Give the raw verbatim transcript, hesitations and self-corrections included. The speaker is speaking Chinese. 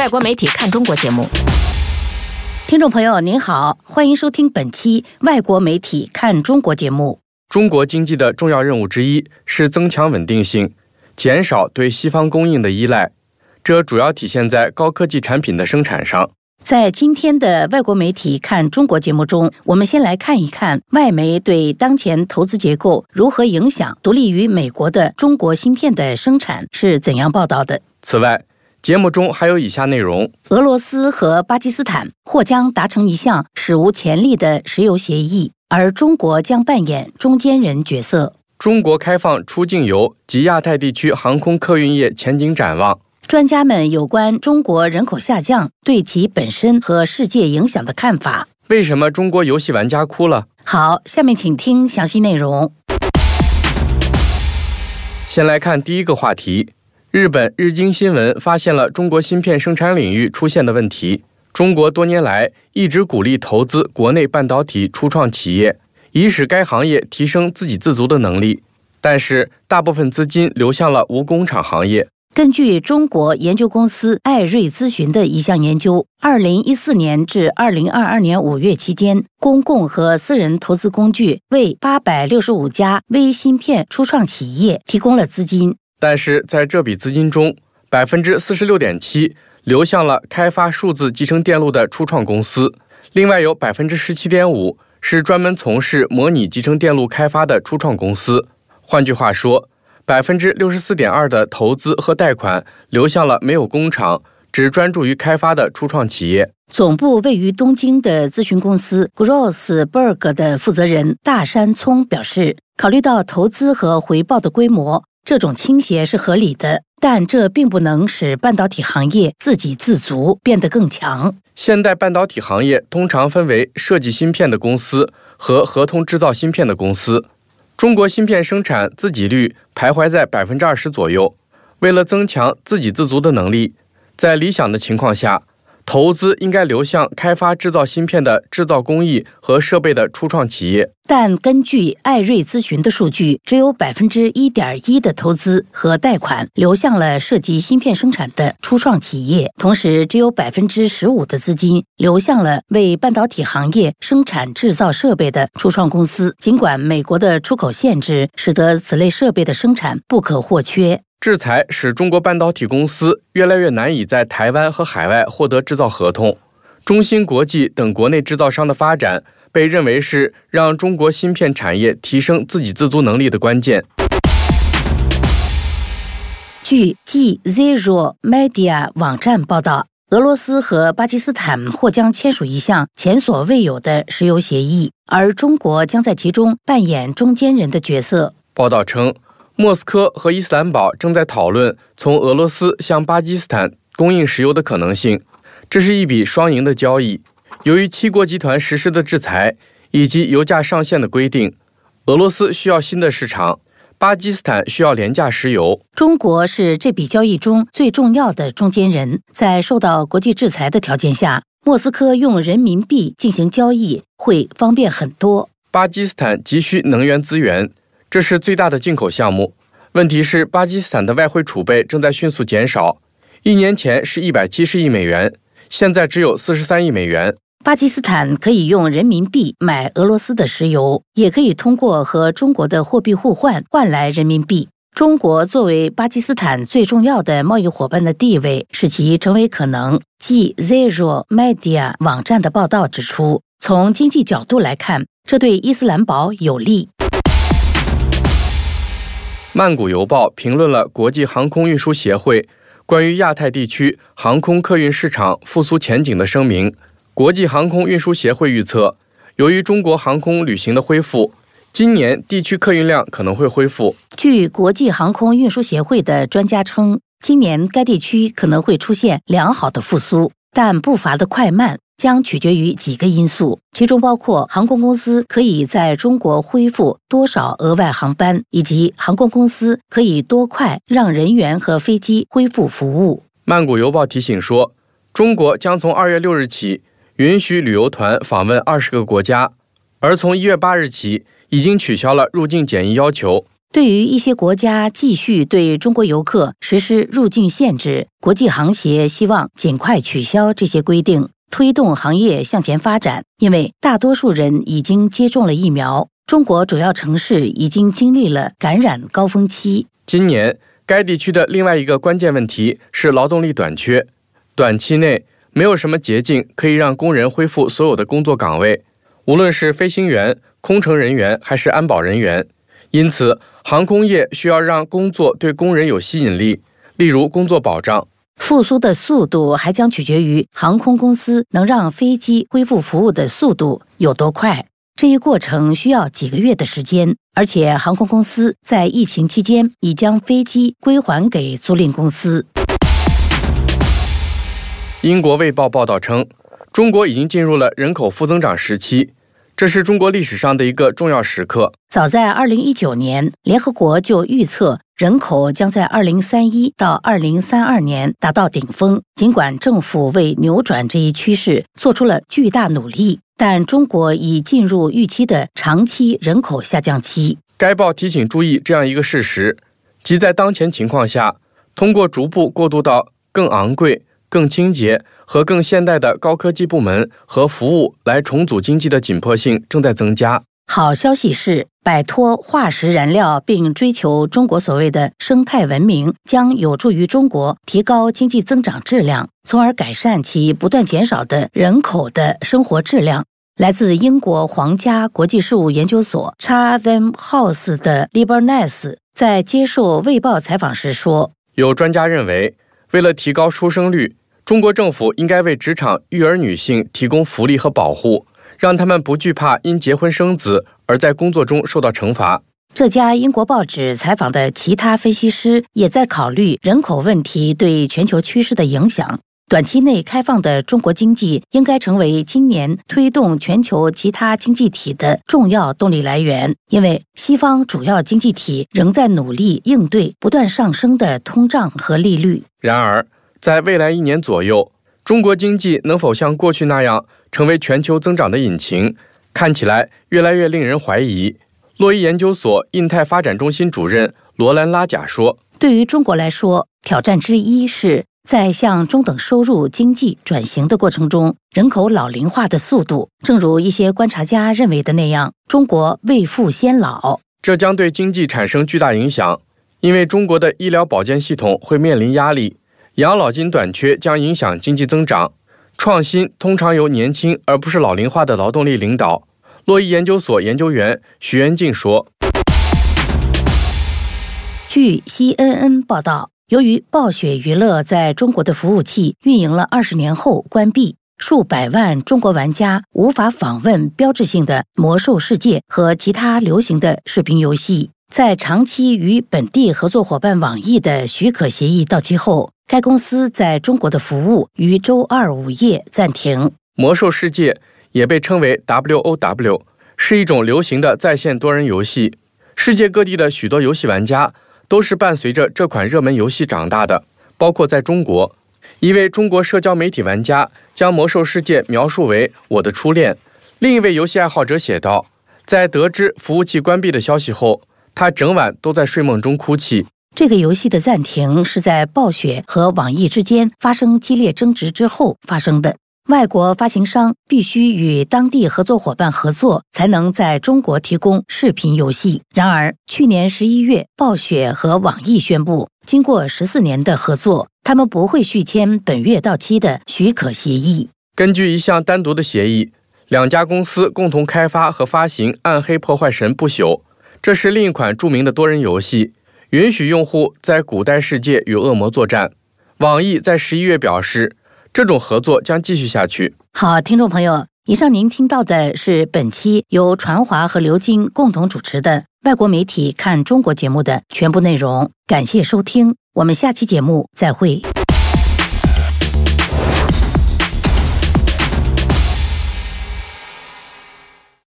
外国媒体看中国节目。 听众朋友您好，欢迎收听本期外国媒体看中国节目。 中国经济的重要任务之一是增强稳定性，减少对西方供应的依赖，这主要体现在高科技产品的生产上。 在今天的外国媒体看中国节目中，我们先来看一看外媒对当前投资结构如何影响独立于美国的中国芯片的生产是怎样报道的。 此外，节目中还有以下内容： 俄罗斯和巴基斯坦或将达成一项史无前例的石油协议，而中国将扮演中间人角色。 中国开放出境游及亚太地区航空客运业前景展望。 专家们有关中国人口下降对其本身和世界影响的看法。 为什么中国游戏玩家哭了？ 好，下面请听详细内容。 先来看第一个话题。日本日经新闻发现了中国芯片生产领域出现的问题。中国多年来一直鼓励投资国内半导体初创企业，以使该行业提升自给自足的能力，但是大部分资金流向了无工厂行业。 根据中国研究公司艾瑞咨询的一项研究，二零一四年至二零二二年五月期间，公共和私人投资工具为八百六十五家微芯片初创企业提供了资金， 但是在这笔资金中 百分之四十六点七 流向了开发数字集成电路的初创公司，另外有 百分之十七点五 是专门从事模拟集成电路开发的初创公司。换句话说，百分之六十四点二 的投资和贷款流向了没有工厂、只专注于开发的初创企业。 总部位于东京的咨询公司 Grossberg 的负责人大山聪表示，考虑到投资和回报的规模，这种倾斜是合理的，但这并不能使半导体行业自给自足变得更强。 现代半导体行业通常分为设计芯片的公司和合同制造芯片的公司。中国芯片生产自给率徘徊在 百分之二十 左右。为了增强自给自足的能力，在理想的情况下，投资应该流向开发制造芯片的制造工艺和设备的初创企业。 但根据艾瑞咨询的数据，只有 百分之一点一 的投资和贷款流向了涉及芯片生产的初创企业，同时只有 百分之十五 的资金流向了为半导体行业生产制造设备的初创公司。尽管美国的出口限制使得此类设备的生产不可或缺， 制裁使中国半导体公司越来越难以在台湾和海外获得制造合同。中芯国际等国内制造商的发展被认为是让中国芯片产业提升自给自足能力的关键。 据 G Zero Media 网站报道，俄罗斯和巴基斯坦或将签署一项前所未有的石油协议，而中国将在其中扮演中间人的角色。 报道称，莫斯科和伊斯兰堡正在讨论从俄罗斯向巴基斯坦供应石油的可能性，这是一笔双赢的交易。由于七国集团实施的制裁以及油价上限的规定，俄罗斯需要新的市场，巴基斯坦需要廉价石油。 中国是这笔交易中最重要的中间人，在受到国际制裁的条件下，莫斯科用人民币进行交易会方便很多。 巴基斯坦急需能源资源，这是最大的进口项目。问题是，巴基斯坦的外汇储备正在迅速减少，一年前是一百七十亿美元，现在只有四十三亿美元。 巴基斯坦可以用人民币买俄罗斯的石油，也可以通过和中国的货币互换换来人民币。中国作为巴基斯坦最重要的贸易伙伴的地位使其成为可能。G Zero Media 网站的报道指出，从经济角度来看，这对伊斯兰堡有利。 曼谷邮报评论了国际航空运输协会关于亚太地区航空客运市场复苏前景的声明。国际航空运输协会预测，由于中国航空旅行的恢复，今年地区客运量可能会恢复。 据国际航空运输协会的专家称，今年该地区可能会出现良好的复苏，但步伐的快慢将取决于几个因素，其中包括航空公司可以在中国恢复多少额外航班，以及航空公司可以多快让人员和飞机恢复服务。 曼谷邮报提醒说，中国将从二月六日起允许旅游团访问二十个国家，而从一月八日起已经取消了入境检疫要求。 对于一些国家继续对中国游客实施入境限制，国际航协希望尽快取消这些规定，推动行业向前发展。因为大多数人已经接种了疫苗，中国主要城市已经经历了感染高峰期。 今年该地区的另外一个关键问题是劳动力短缺，短期内没有什么捷径可以让工人恢复所有的工作岗位，无论是飞行员、空乘人员还是安保人员。因此航空业需要让工作对工人有吸引力，例如工作保障。 复苏的速度还将取决于航空公司能让飞机恢复服务的速度有多快，这一过程需要几个月的时间，而且航空公司在疫情期间已将飞机归还给租赁公司。 英国卫报报道称，中国已经进入了人口负增长时期，这是中国历史上的一个重要时刻。 早在二零一九年，联合国就预测人口将在二零三一到二零三二年达到顶峰。尽管政府为扭转这一趋势做出了巨大努力，但中国已进入预期的长期人口下降期。 该报提醒注意这样一个事实，即在当前情况下，通过逐步过渡到更昂贵、更清洁和更现代的高科技部门和服务来重组经济的紧迫性正在增加。 好消息是，摆脱化石燃料并追求中国所谓的生态文明，将有助于中国提高经济增长质量，从而改善其不断减少的人口的生活质量。来自英国皇家国际事务研究所 Chatham House 的 Libanese 在接受《卫报》采访时说， 有专家认为，为了提高出生率，中国政府应该为职场育儿女性提供福利和保护，让他们不惧怕因结婚生子而在工作中受到惩罚。 这家英国报纸采访的其他分析师也在考虑人口问题对全球趋势的影响。短期内开放的中国经济应该成为今年推动全球其他经济体的重要动力来源，因为西方主要经济体仍在努力应对不断上升的通胀和利率。 然而，在未来一年左右，中国经济能否像过去那样成为全球增长的引擎，看起来越来越令人怀疑。洛伊研究所印太发展中心主任罗兰拉贾说， 对于中国来说，挑战之一是在向中等收入经济转型的过程中，人口老龄化的速度，正如一些观察家认为的那样，中国未富先老。 这将对经济产生巨大影响，因为中国的医疗保健系统会面临压力，养老金短缺将影响经济增长。创新通常由年轻而不是老龄化的劳动力领导。洛伊研究所研究员徐元静说， 据 C N N 报道，由于暴雪娱乐在中国的服务器运营了二十年后关闭，数百万中国玩家无法访问标志性的魔兽世界和其他流行的视频游戏。在长期与本地合作伙伴网易的许可协议到期后，该公司在中国的服务于周二午夜暂停。 魔兽世界也被称为 W O W， 是一种流行的在线多人游戏。世界各地的许多游戏玩家都是伴随着这款热门游戏长大的，包括在中国。一位中国社交媒体玩家将魔兽世界描述为我的初恋。另一位游戏爱好者写道，在得知服务器关闭的消息后，他整晚都在睡梦中哭泣。 这个游戏的暂停是在暴雪和网易之间发生激烈争执之后发生的。外国发行商必须与当地合作伙伴合作，才能在中国提供视频游戏。然而，去年十一月，暴雪和网易宣布，经过十四年的合作，他们不会续签本月到期的许可协议。 根据一项单独的协议，两家公司共同开发和发行《暗黑破坏神不朽》，这是另一款著名的多人游戏，允许用户在古代世界与恶魔作战。网易在十一月表示，这种合作将继续下去。 好，听众朋友，以上您听到的是本期由传华和刘晶共同主持的外国媒体看中国节目的全部内容。感谢收听，我们下期节目再会。